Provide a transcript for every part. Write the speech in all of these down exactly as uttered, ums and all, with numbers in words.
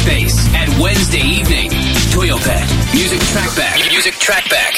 Space at Wednesday evening. Toyopet Music Trackback. Music Trackback.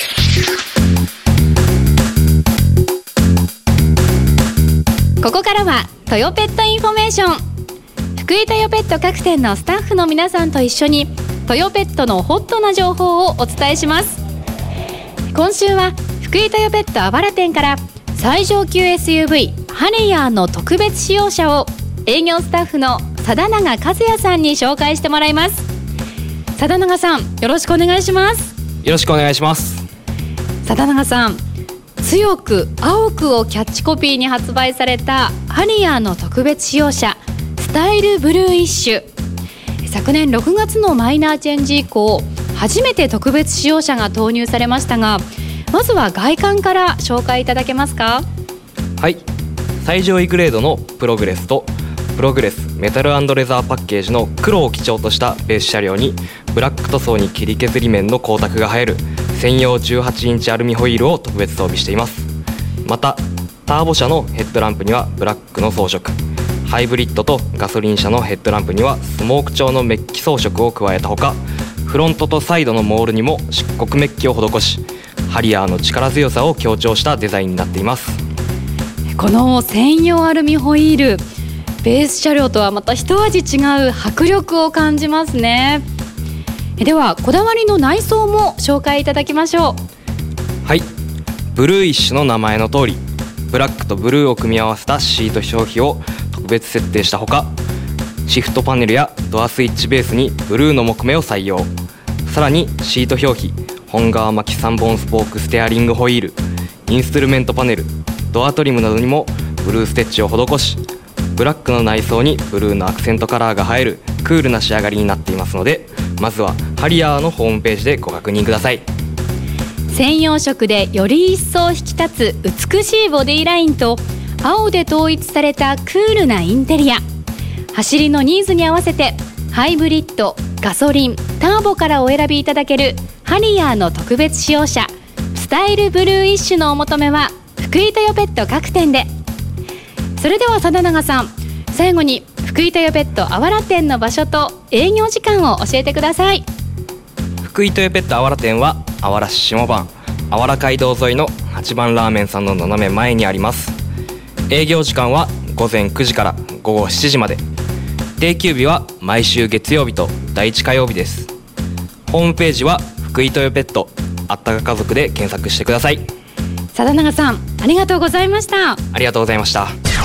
ここからはトヨペットインフォメーション。福井トヨペット各店のスタッフの皆さんと一緒にトヨペットのホットな情報をお伝えします。今週は福井トヨペットあばら店から最上級 エスユーブイ ハリアーの特別使用車を営業スタッフの貞永和也さんに紹介してもらいます。貞永さん、よろしくお願いします。 よろしくお願いします。 貞永さん、強く青くをキャッチコピーに発売されたハリアーの特別使用車スタイルブルーイッシュ。昨年ろくがつのマイナーチェンジ以降初めて特別使用車が投入されましたが、まずは外観から紹介いただけますか？ はい、最上位グレードのプログレスとプログレスメタル&レザーパッケージの黒を基調としたベース車両にブラック塗装に切り削り面の光沢が映える専用じゅうはちインチアルミホイールを特別装備しています。またターボ車のヘッドランプにはブラックの装飾、ハイブリッドとガソリン車のヘッドランプにはスモーク調のメッキ装飾を加えたほか、フロントとサイドのモールにも漆黒メッキを施し、ハリアーの力強さを強調したデザインになっています。 この専用アルミホイール、ベース車両とはまた一味違う迫力を感じますね。ではこだわりの内装も紹介いただきましょう。 はい、ブルーイッシュの名前の通りブラックとブルーを組み合わせたシート表記を特別設定したほか、シフトパネルやドアスイッチベースにブルーの木目を採用。さらにシート表記、本革巻きさんぼんスポークステアリングホイール、インストゥルメントパネル、ドアトリムなどにもブルーステッチを施し、ブラックの内装にブルーのアクセントカラーが映えるクールな仕上がりになっていますので、まずはハリアーのホームページでご確認ください。 専用色でより一層引き立つ美しいボディラインと青で統一されたクールなインテリア、走りのニーズに合わせてハイブリッド、ガソリン、ターボからお選びいただけるハリアーの特別使用車スタイルブルーイッシュのお求めは福井トヨペット各店で。それでは貞永さん、最後に福井トヨペットあわら店の場所と営業時間を教えてください。 福井トヨペットあわら店はあわら市下番あわら街道沿いのはちばんラーメンさんの斜め前にあります。営業時間はごぜんくじからごごしちじまで、定休日は毎週月曜日とだいいち火曜日です。ホームページは福井トヨペットあったか家族で検索してください。 貞永さん、ありがとうございました。 ありがとうございました。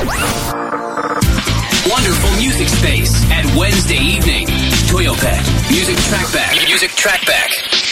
Wonderful music space at Wednesday evening. Toyopet Music Trackback. Music Trackback.